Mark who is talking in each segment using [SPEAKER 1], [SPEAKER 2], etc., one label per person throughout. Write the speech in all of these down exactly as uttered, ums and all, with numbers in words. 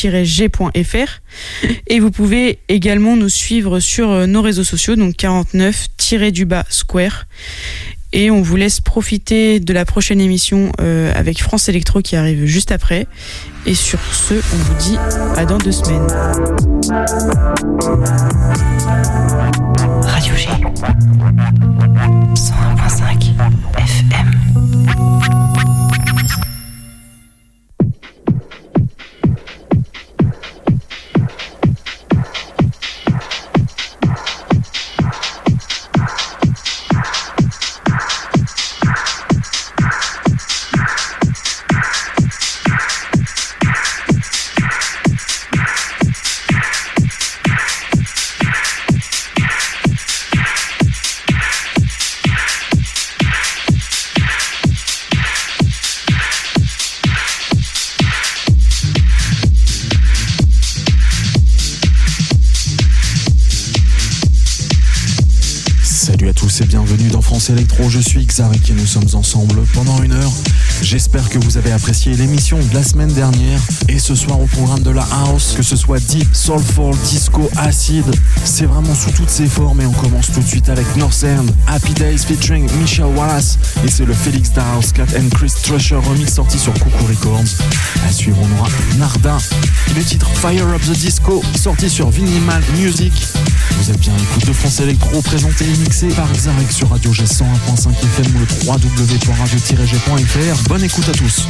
[SPEAKER 1] g point f r. Et vous pouvez également nous suivre sur nos réseaux sociaux, donc quarante-neuf du bas Square. Et on vous laisse profiter de la prochaine émission euh, avec France Electro qui arrive juste après. Et sur ce, on vous dit à dans deux semaines.
[SPEAKER 2] Radio G cent un virgule cinq F M.
[SPEAKER 3] Et bienvenue dans France Electro, je suis Xarik et nous sommes ensemble pendant une heure. J'espère que vous avez apprécié l'émission de la semaine dernière. Et ce soir au programme de la house, que ce soit deep, soulful, disco, acid, c'est vraiment sous toutes ses formes. Et on commence tout de suite avec North End, Happy Days featuring Michelle Wallace. Et c'est le Felix da House Cat and Chris Thrasher remix sorti sur Coucou Records. À suivre on aura Narda, le titre Fire Up the Disco sorti sur Vinimal Music. Vous êtes bien à l'écoute de France Electro, présenté et mixé par Xarek sur Radio G cent un virgule cinq F M ou le w w w point radio tiret g point f r. Bonne écoute à tous.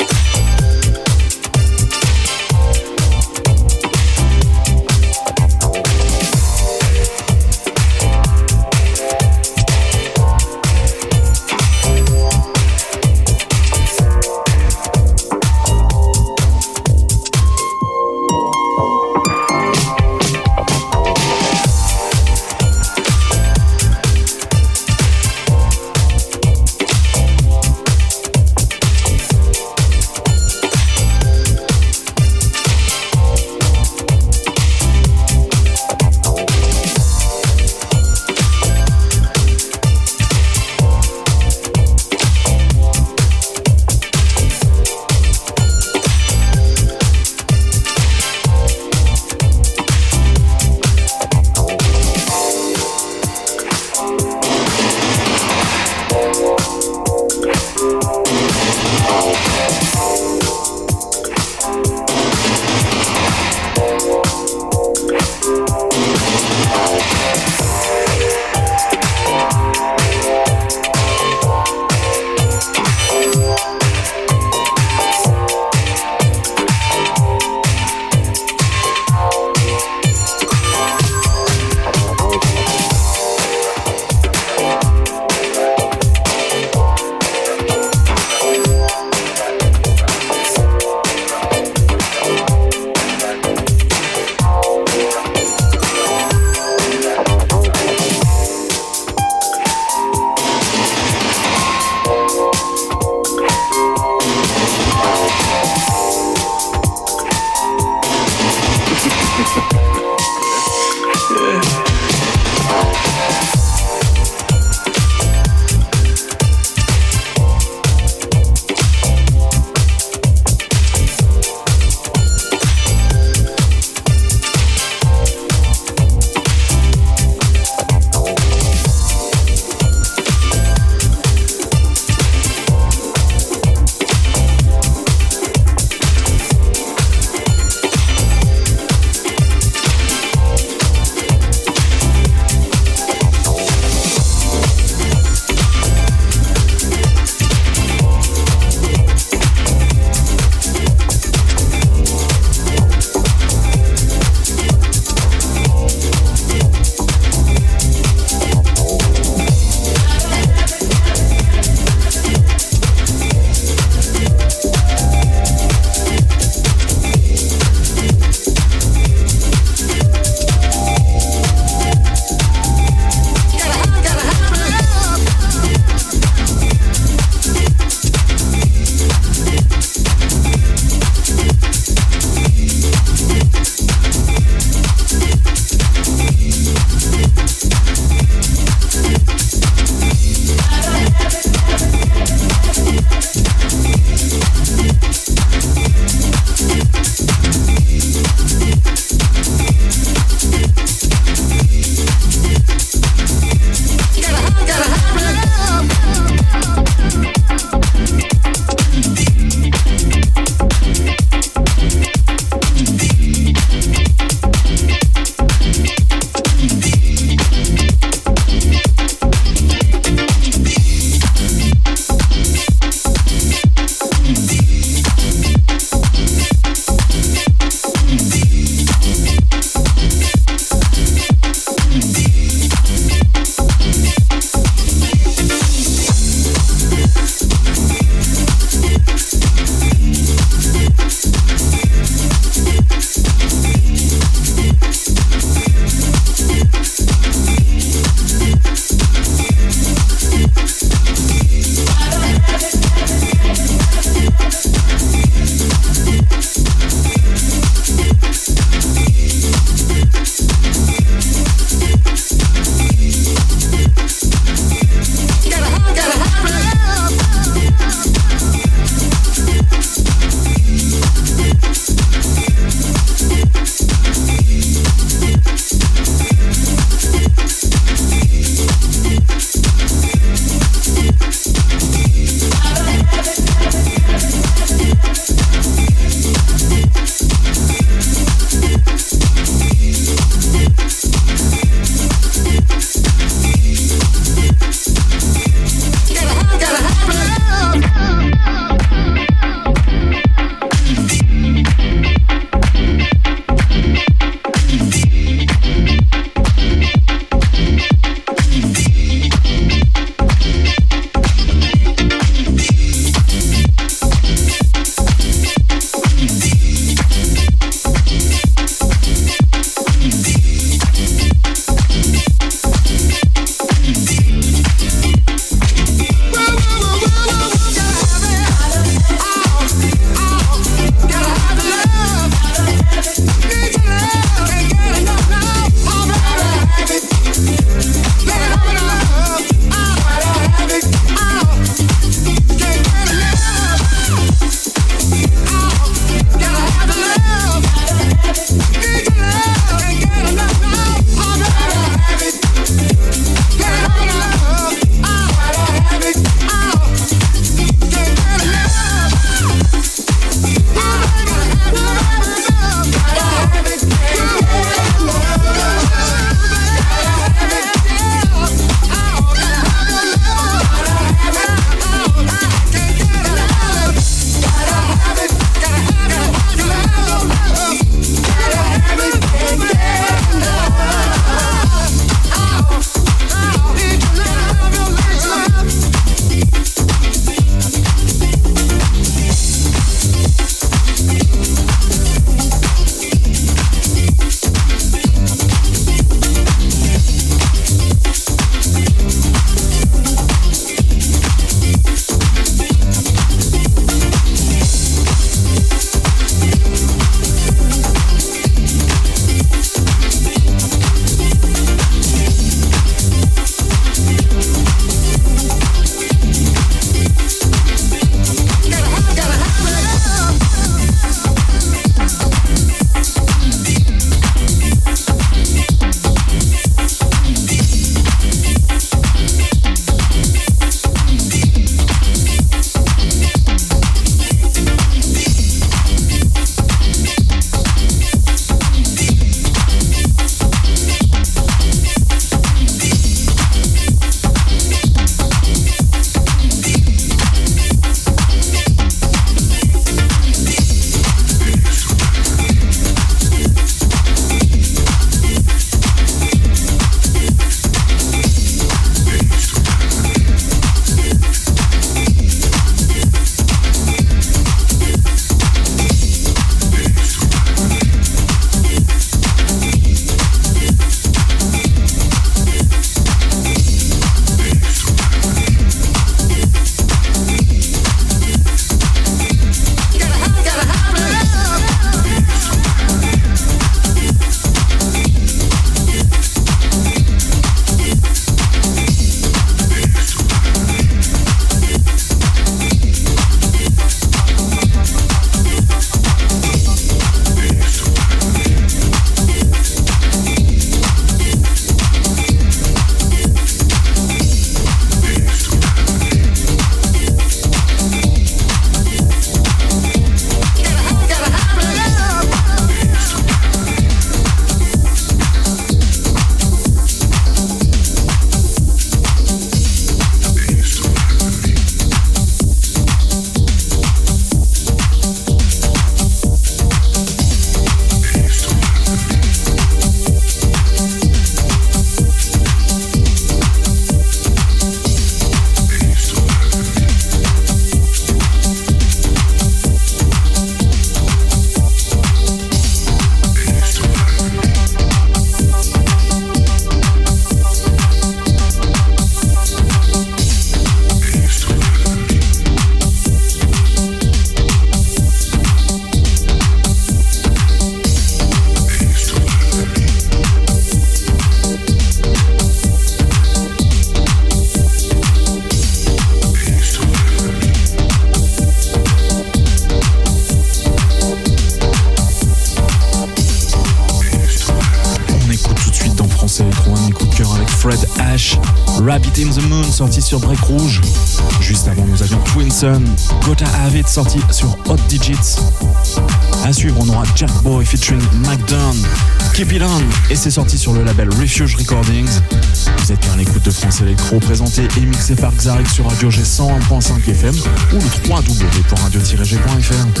[SPEAKER 3] Fred Ash, Rabbit in the Moon sorti sur Break Rouge. Juste avant nous avions Twinson, Gotta Have It sorti sur Hot Digits. À suivre on aura Jack Boy featuring McDonn, Keep It On, et c'est sorti sur le label Refuge Recordings. Vous êtes bien à l'écoute de France Electro, présenté et mixé par Xarek sur Radio G cent un point cinq F M ou le trois w point radio tiret g point f r.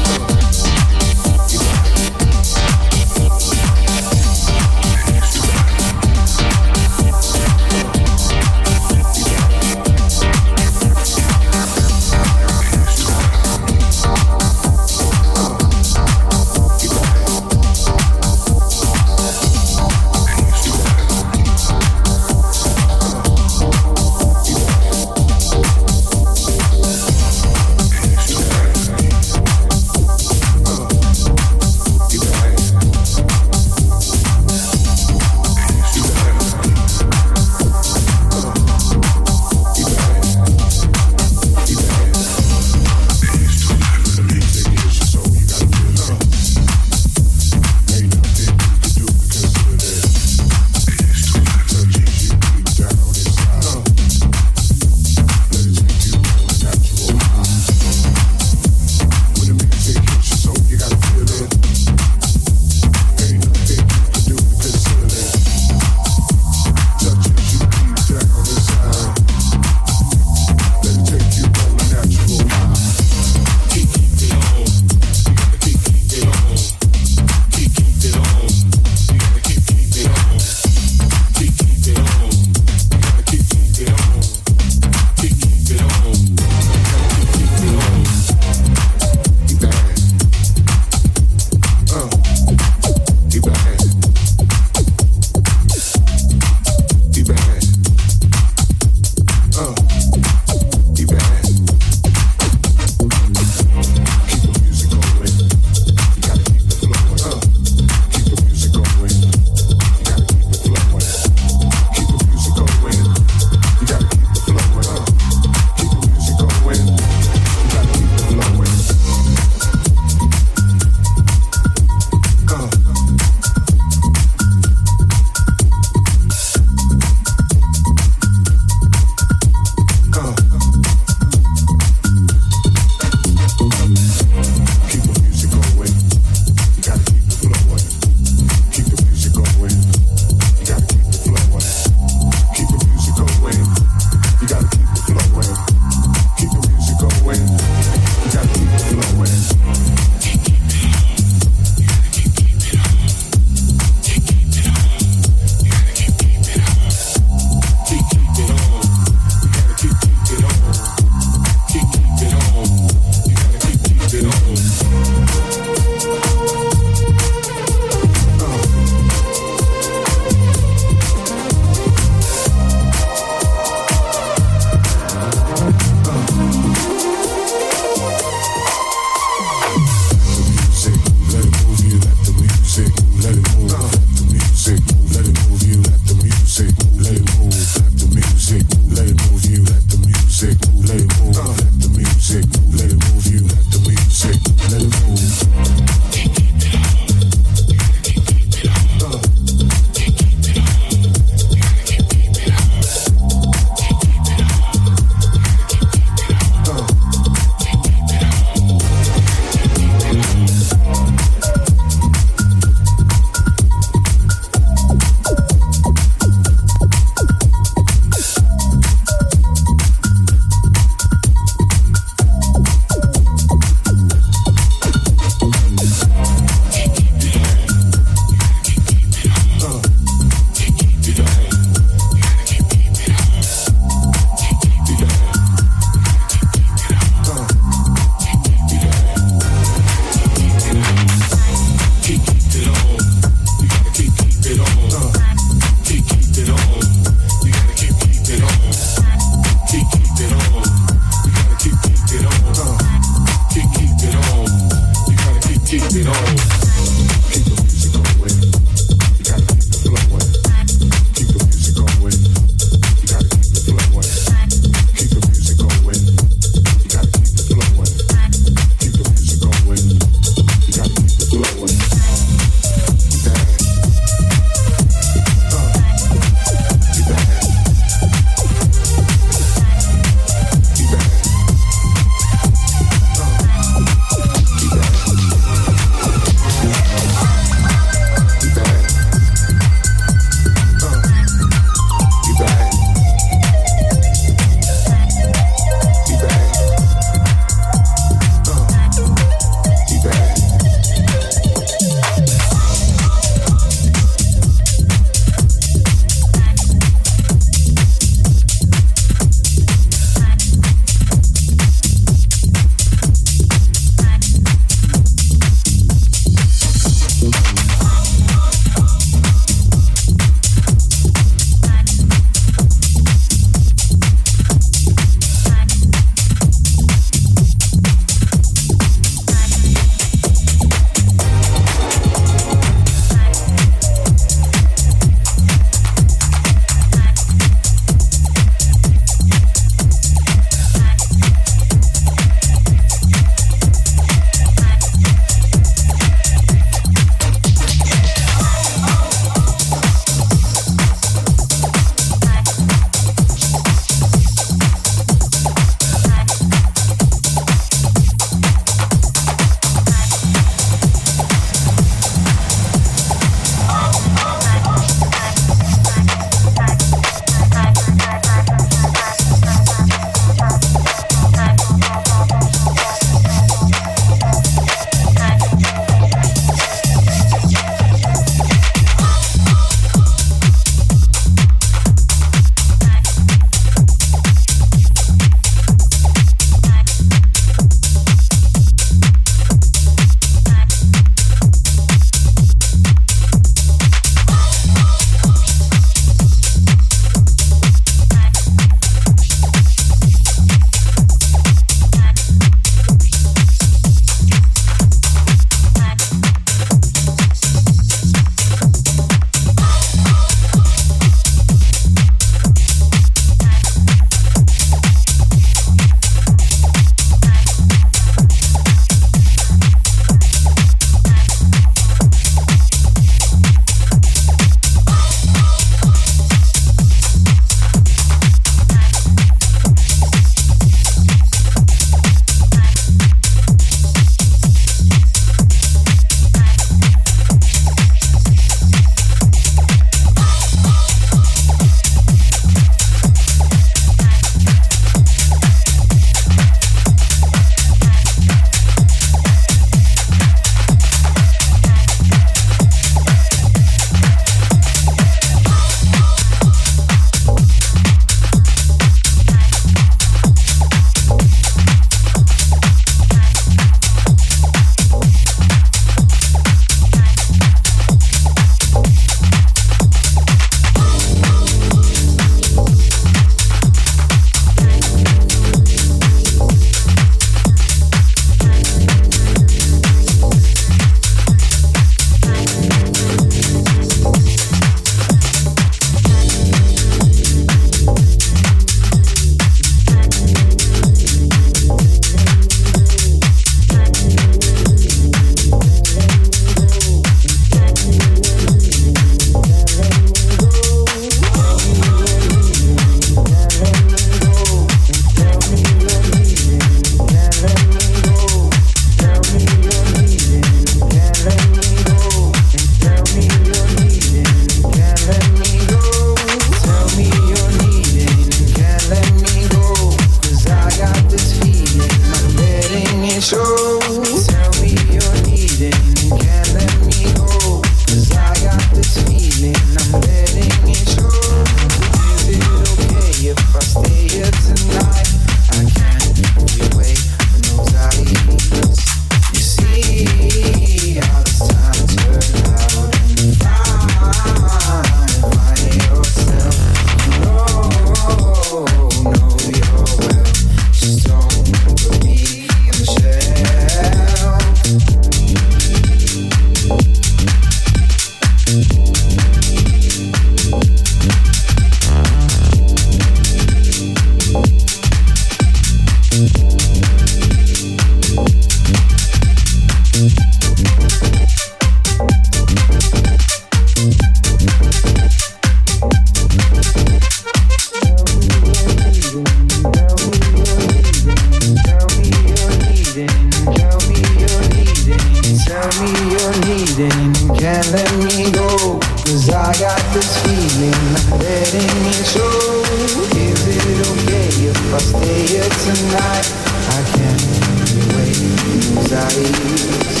[SPEAKER 4] I stay here tonight, I can't wait those eyes.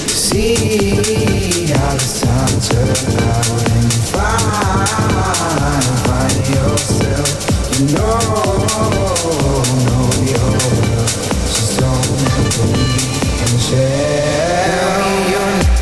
[SPEAKER 4] See how this time turned out and find, find yourself. You know, know your love. Just don't believe and share. Tell me your name.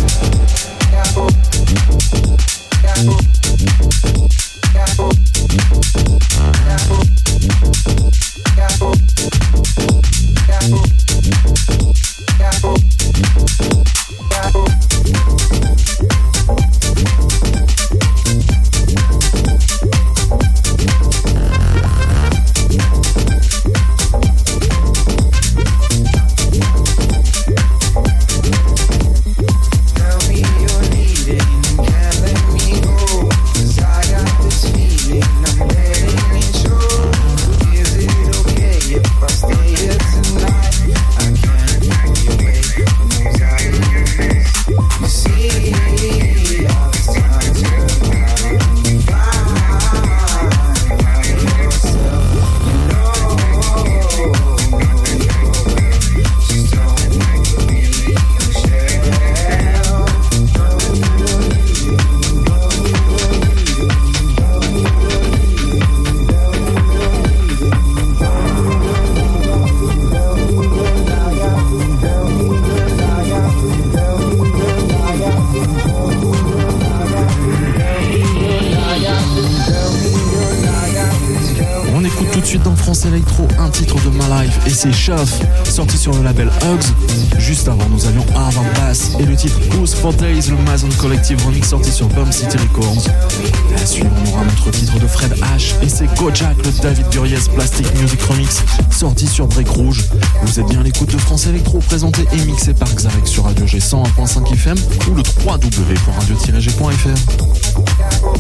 [SPEAKER 3] Et c'est Shuff, sorti sur le label Hugs. Juste avant, nous avions Arvan Bass et le titre Who's for Days, le Mason Collective remix sorti sur Bomb City Records. À suivre, on aura notre titre de Fred H et c'est Kojak, le David Guriez Plastic Music Remix, sorti sur Break Rouge. Vous êtes bien à l'écoute de France Electro, présenté et mixé par Xarek sur Radio G cent un point cinq F M ou le w w w point radio tiret g point f r.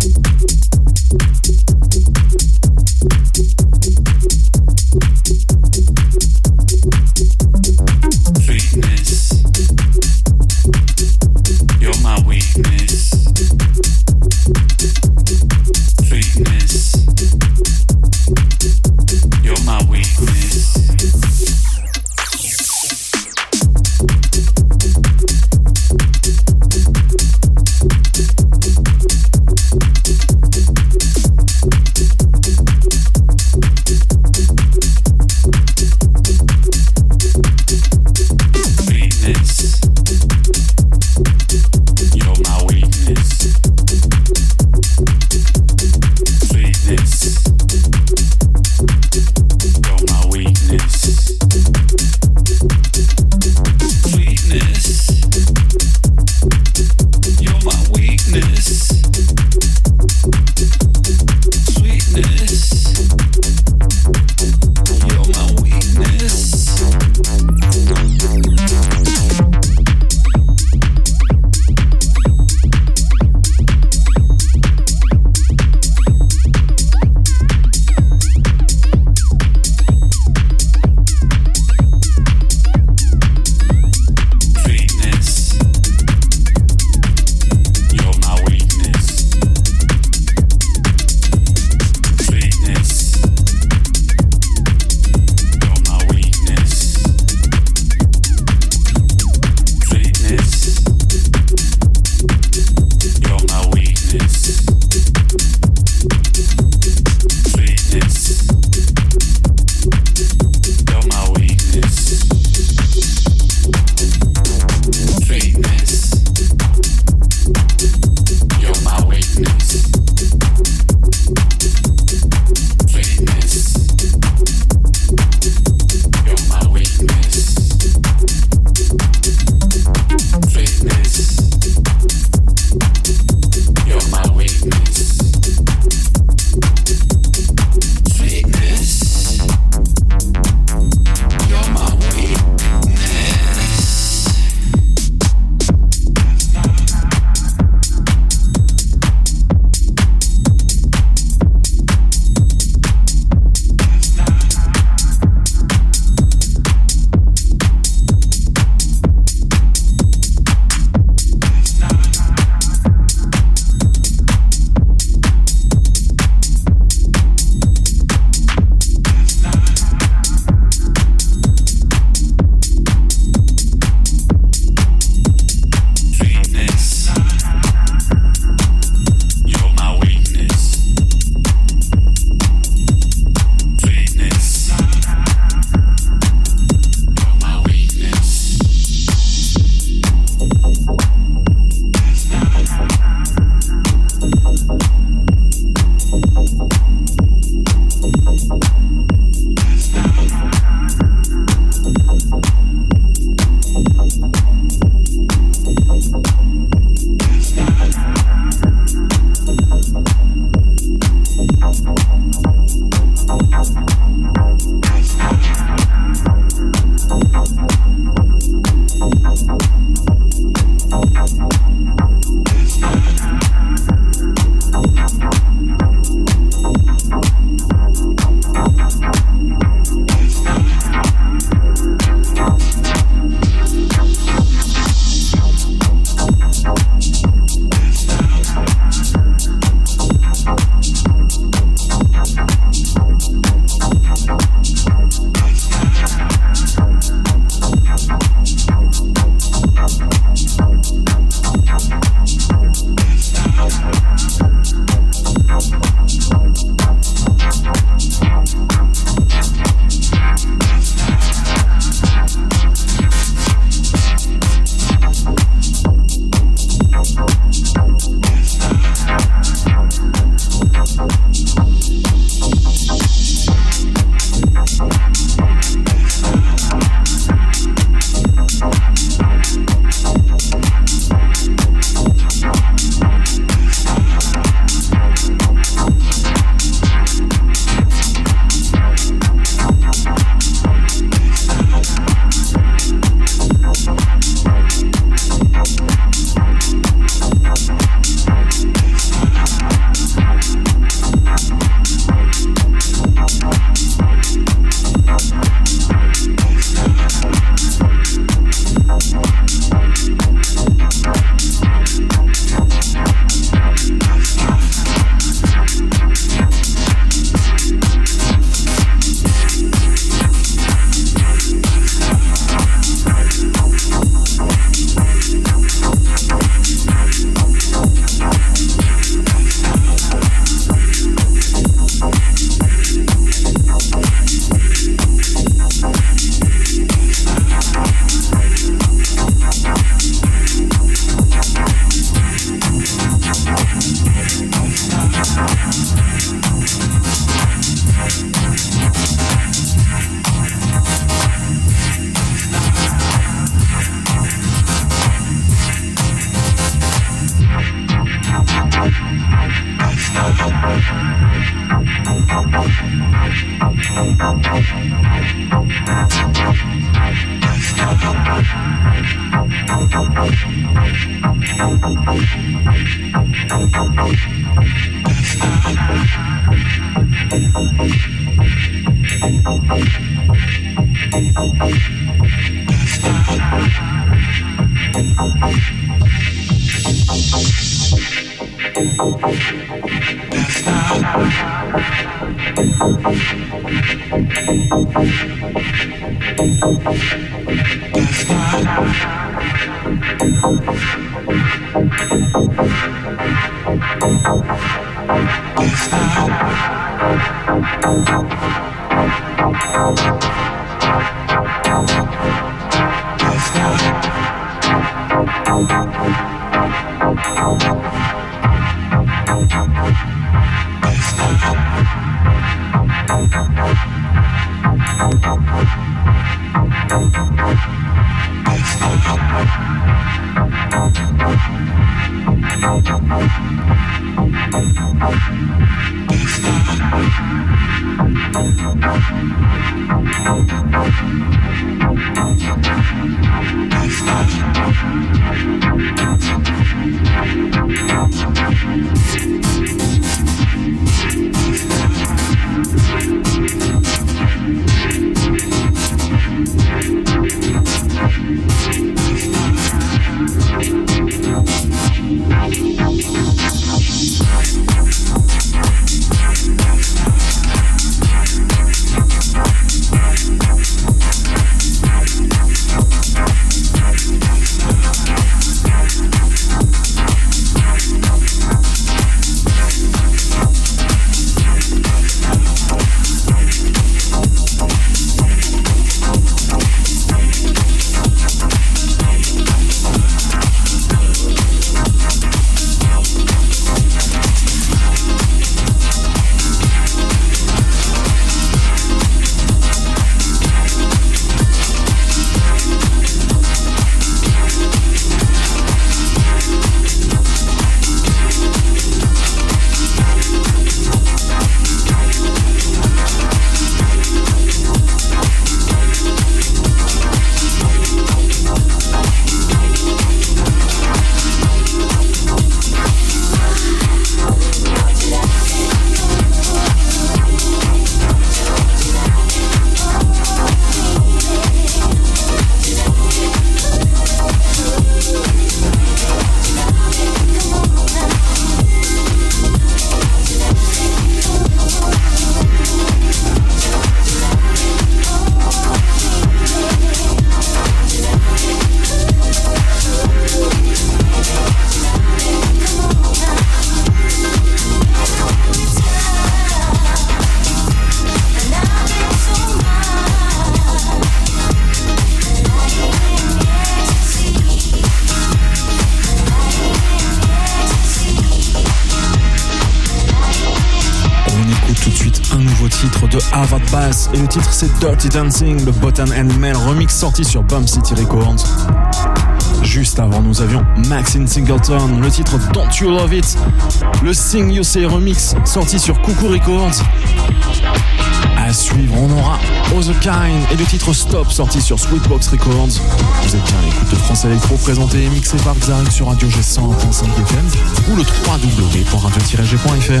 [SPEAKER 3] suite un nouveau titre de Harvard Bass et le titre c'est Dirty Dancing, le Botan and Mel remix sorti sur Bump City Records. Juste avant nous avions Maxine Singleton, le titre Don't You Love It, le Sing You Say remix sorti sur Coucou Records. À suivre, on aura Oh The Kind et le titre Stop sorti sur Sweetbox Records. Vous êtes bien à l'écoute de France Electro, présenté et mixé par Xarek sur Radio G cent un point cinq F M ou le w w w point radio tiret g point f r.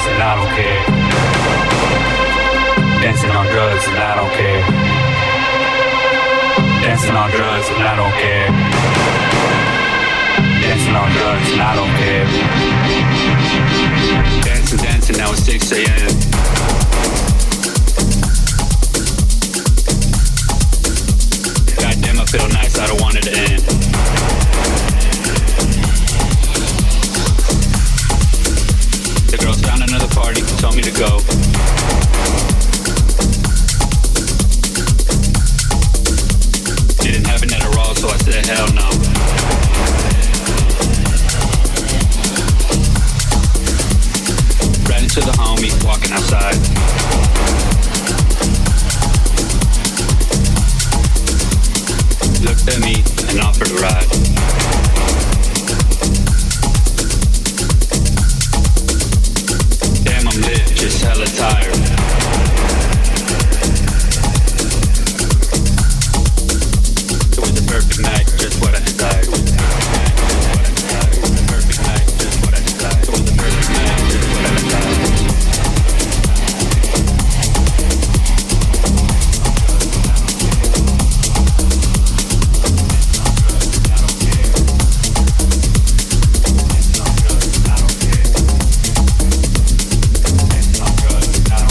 [SPEAKER 5] drugs and I don't care. Dancing on drugs and I don't care. Dancing on drugs and I don't care. Dancing on drugs and I don't care. Dancing, dancing, now it's six a.m. Goddamn, I feel nice, I don't want it to end. The girls found another party, told me to go. Didn't have an Adderall, so I said hell no. Ran into the homie, walking outside. Looked at me and offered a ride. Damn, I'm lit, just hella tired. It was the perfect night, just what I desired. Perfect night, just what I desired. It was the perfect night, just what I desired. I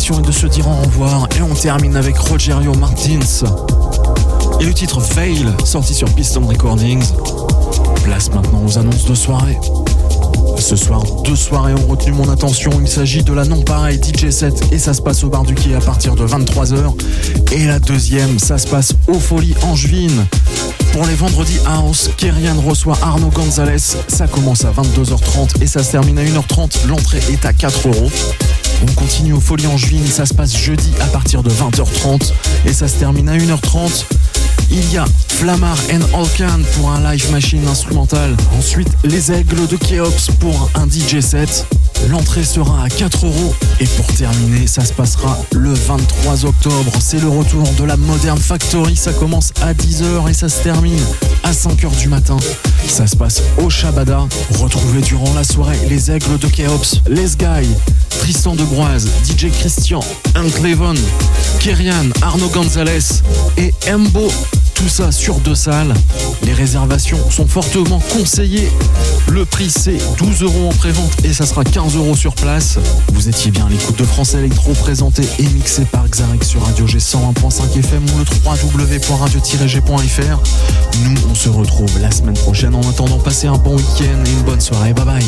[SPEAKER 3] l'émission est de se dire au revoir et on termine avec Rogerio Martins et le titre Fail, sorti sur Piston Recordings. Place maintenant aux annonces de soirée. Ce soir, deux soirées ont retenu mon attention. Il s'agit de la non-pareille D J set et ça se passe au Bar du Quai à partir de vingt-trois heures. Et la deuxième, ça se passe aux Folies Angevines. Pour les vendredis house, Kerian reçoit Arnaud Gonzalez. Ça commence à vingt-deux heures trente et ça se termine à une heure trente. L'entrée est à quatre euros. On continue aux Folies Angevines. Ça se passe jeudi à partir de vingt heures trente et ça se termine à une heure trente. Il y a Flamar and Alcan pour un live machine instrumental. Ensuite, les Aigles de Keops pour un D J set. L'entrée sera à quatre euros. Et pour terminer, ça se passera le vingt-trois octobre. C'est le retour de la Modern Factory. Ça commence à dix heures et ça se termine à cinq heures du matin. Ça se passe au Shabada. Retrouvez durant la soirée les Aigles de Keops, Les Guy, Tristan de Broise, D J Christian, Hank Levon, Kerian, Arnaud Gonzalez et Embo. Tout ça sur deux salles. Les réservations sont fortement conseillées. Le prix c'est douze euros en prévente et ça sera quinze euros sur place. Vous étiez bien à l'écoute de France Electro, présenté et mixé par Xarek sur Radio G cent un point cinq F M ou le w w w point radio tiret g point f r. Nous on se retrouve la semaine prochaine. En attendant, passez un bon week-end et une bonne soirée. Bye bye.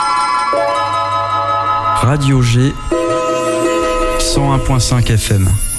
[SPEAKER 6] Radio G cent un point cinq F M.